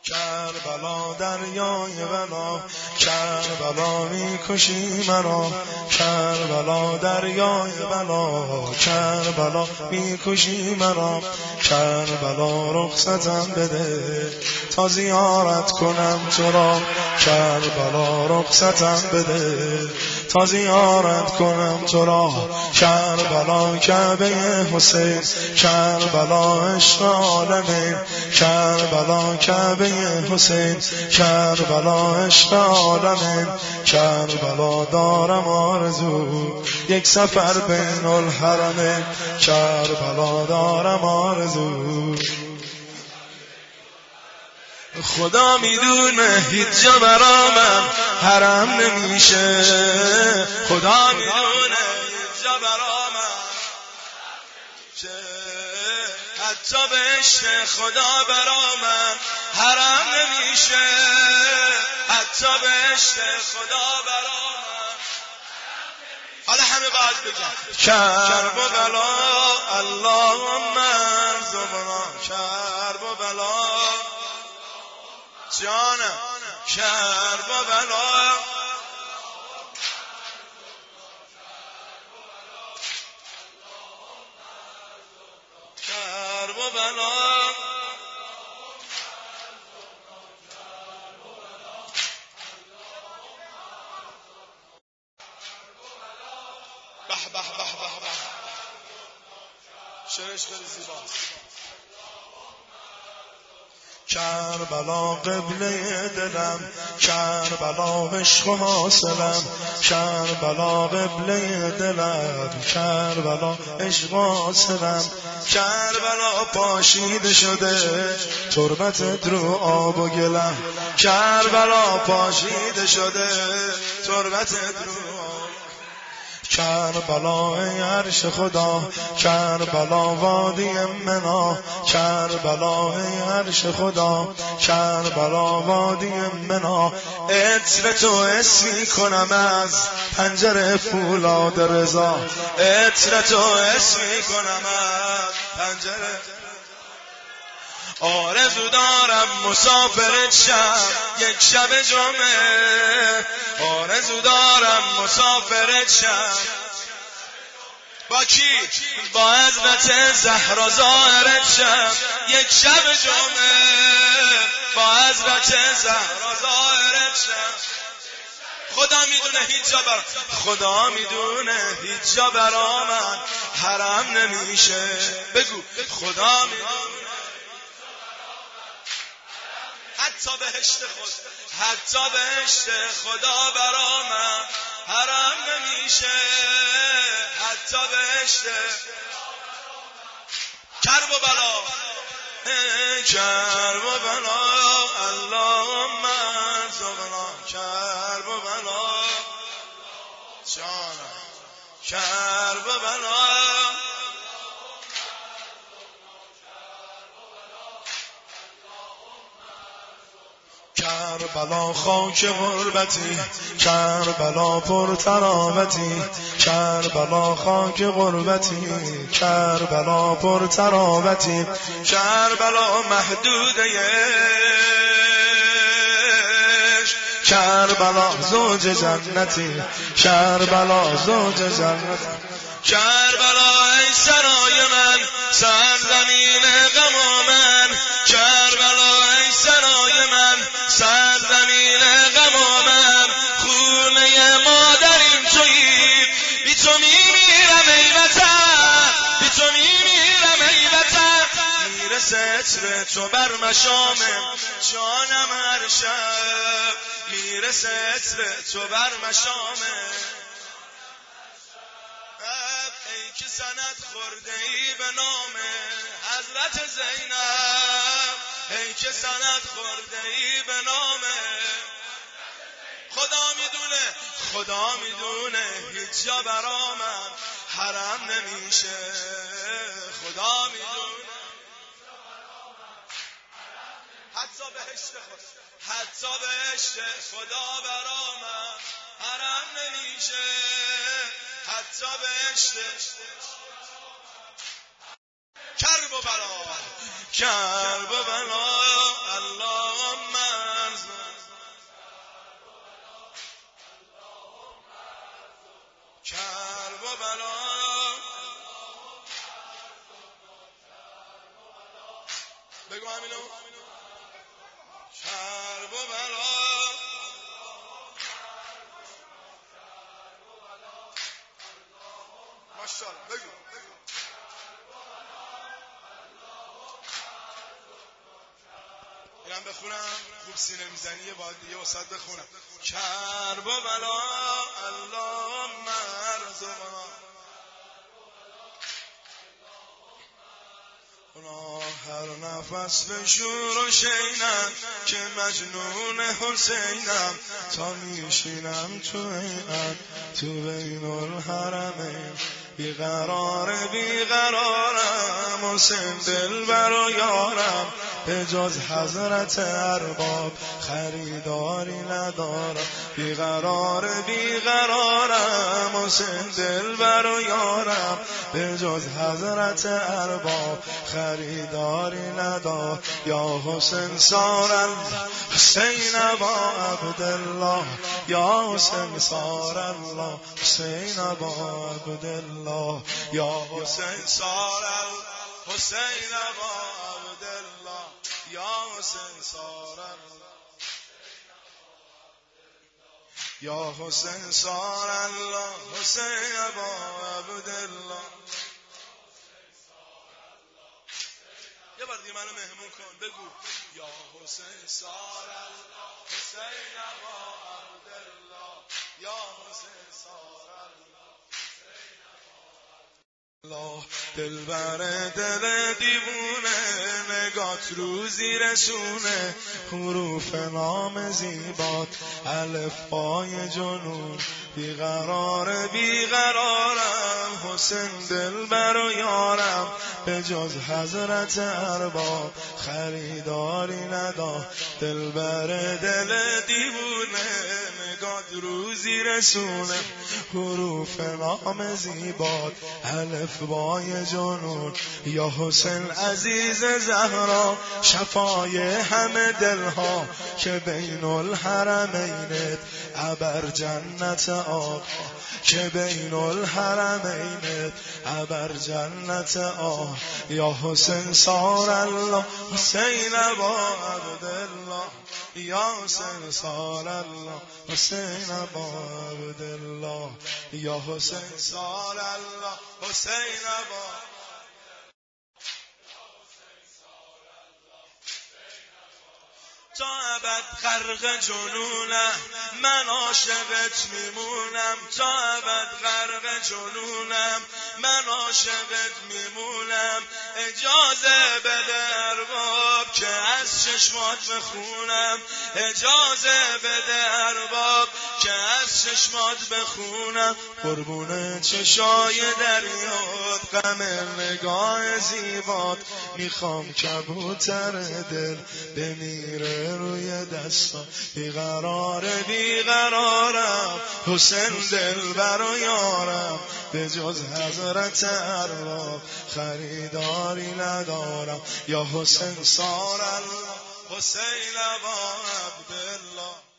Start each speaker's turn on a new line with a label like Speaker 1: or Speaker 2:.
Speaker 1: کربلا دریای بلا، کربلا میکشی مرا، کربلا دریای بلا، کربلا میکشی مرا، کربلا رخصتم بده تا زیارت کنم تو را، کربلا رخصتم بده تا زیارت کنم تو را، کربلا کعبه حسین، کربلا عشق عالمین، کربلا کعبه حسین، کربلا عشق عالمین، کربلا دارم آرزو یک سفر بین الحرمین، کربلا دارم آرزو. خدا میدونه هیچ جا برا من حرم نمیشه، خدا میدونه هیچ جا برا من حتی بهشت خدا برا من حرم نمیشه، حتی بهشت خدا برا من. حالا همه باید بگن کرب و بلا اللهم ارزقنا کرب و بلا جانم، کرب و بلا کرب و بلا به به به به به شعرش خیلی زیباست. کربلا قبله دلم، کربلا عشق و حاصلم، کربلا قبله دلم، کربلا عشق و حاصلم، کربلا پاشیده شده تربتت رو آب و گلم، کربلا پاشیده شده تربتت رو کربلا ای عرش خدا، کربلا وادی منا، کربلا ای عرش خدا، کربلا وادی منا، عطر تو اسمی کنم از پنجره فولاد رضا، عطر تو اسمی کنم از پنجره. آرزو دارم مسافرت شم یک شب جمعه، آرزو دارم مسافرت شم با کی؟ با حضرت زهرا ظاهرت شم یک شب جمعه، با حضرت زهرا ظاهرت شم. خدا میدونه هیچ جا برا خدا میدونه هیچ جا برا من حرم نمیشه. بگو خدا میدونه حتی بهشت خود، حتی بهشت خدا برا من حرم نمیشه، حتی بهشت کرب و بلا کرب و بلا اللهم ارزقنا کرب و بلا جانم، کرب و بلا کربلا خاک غربتی، کربلا پر تراوتی، کربلا خاک غربتی، کربلا پر تراوتی، کربلا محدوده کربلا زوج جنتی، کربلا زوج جنتی، کربلا ای سرای من سرزمین غم من، کربلا ای سرای من سرزمین غم من، خونه مادریم تویی بی تو میمیرم ای وطن، بی تو میمیرم ای وطن، میرسه عطر تو بر مشامم جانم هر شب، میرسه عطر تو بر مشامم. ای که سند خورده ای به نام حضرت زینب، ای که سند خورده ای به نام خدا میدونه، خدا میدونه هیچ جا برا من حرم نمیشه، خدا میدونه حتی بهشت خود، حتی بهشت خدا برا من حرم نمیشه، حتی بهشت کرب و بلا کرب و بلا اللهم بگو همینو. کرب و بلا ماشاءالله بگو. اینم بخونم خوب سینه میزنی یه باید دیگه وسط بخونم. کرب و بلا اللهم ارزقنا هر نفس به شور و شینم که مجنون حسینم تا میشینم تو عینم تو بین الحرمین بیقرارم حسین دلبر و یارم به جز حضرت ارباب خریداری ندارم بیقرارم حسین دلبر و یارم به جز حضرت ارباب خریداری ندارم یا حسین سار حسین ابا عبدالله یا حسین سار الله حسین ابا عبدالله یا حسین سار حسین ابا عبدالله یا حسین سار یا حسین سار الله حسین ابا عبدالله. یه بار دیگه منو مهمون کن بگو یا حسین سار الله حسین ابا عبدالله یا حسین سار الله دلبر دل دیوونه نگات روزی رسونه حروف نام زیبات الف پای جنون بیقرارم حسین دلبر و یارم به جز حضرت ارباب خریداری ندارم دلبر دل دیوونه نگات روزی رسونه حروف نام زیبات الف بای جنون یا حسین عزیز زهرا شفای همه دلها که بین الحرمینت ابر جنت آقا که بین الحرمینت ابر جنت آقا یا حسین سار الله حسین ابا عبدالله یا حسین سار الله حسین ابا عبدالله یا حسین سار الله حسین ابا تا ابد غرق جنونم من عاشقت میمونم تا ابد غرق جنونم من عاشقت میمونم اجازه بده ارباب که از چشمات بخونم اجازه بده ارباب که از چشمات بخونم قربون چشای دریات غم نگاه زیبات میخوام کبوتر دل بمیره روی دستم بیقرارم حسین دلبر و یارم به جز حضرت ارباب خریداری ندارم یا حسین سار الله حسین ابا عبدالله